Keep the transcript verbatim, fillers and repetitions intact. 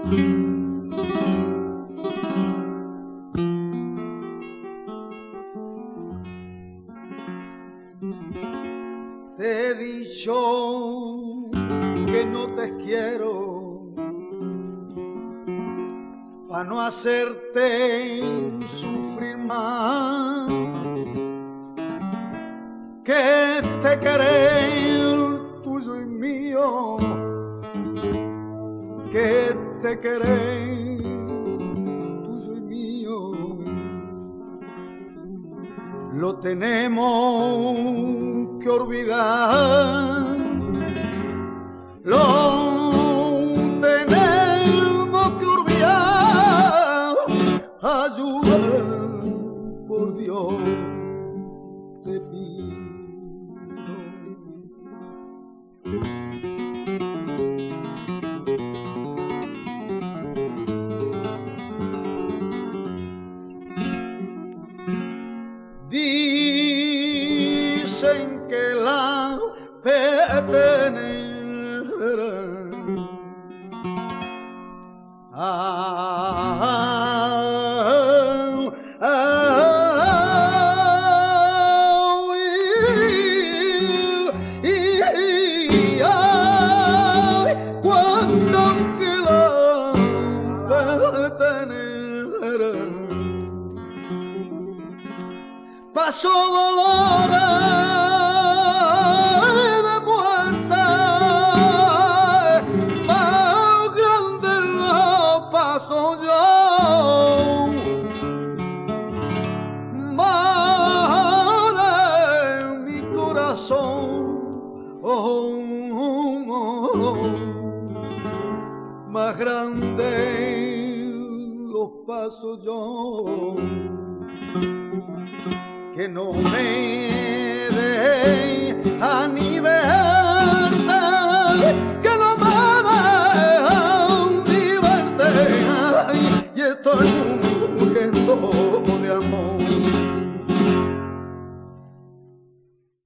Te he dicho que no te quiero para no hacerte sufrir más, que te queré tuyo y mío, que te queré tuyo y mío, lo tenemos que olvidar, lo tenemos que olvidar. Ayuda, por Dios te pido. Dicen que la petenera ah, ah, ah, y, y, y, ay, cuando que la petenera pasó dolores de muerte, más grande la paso yo, más de mi corazón, oh, oh, oh, más grande los paso yo. Que no me deje a nivel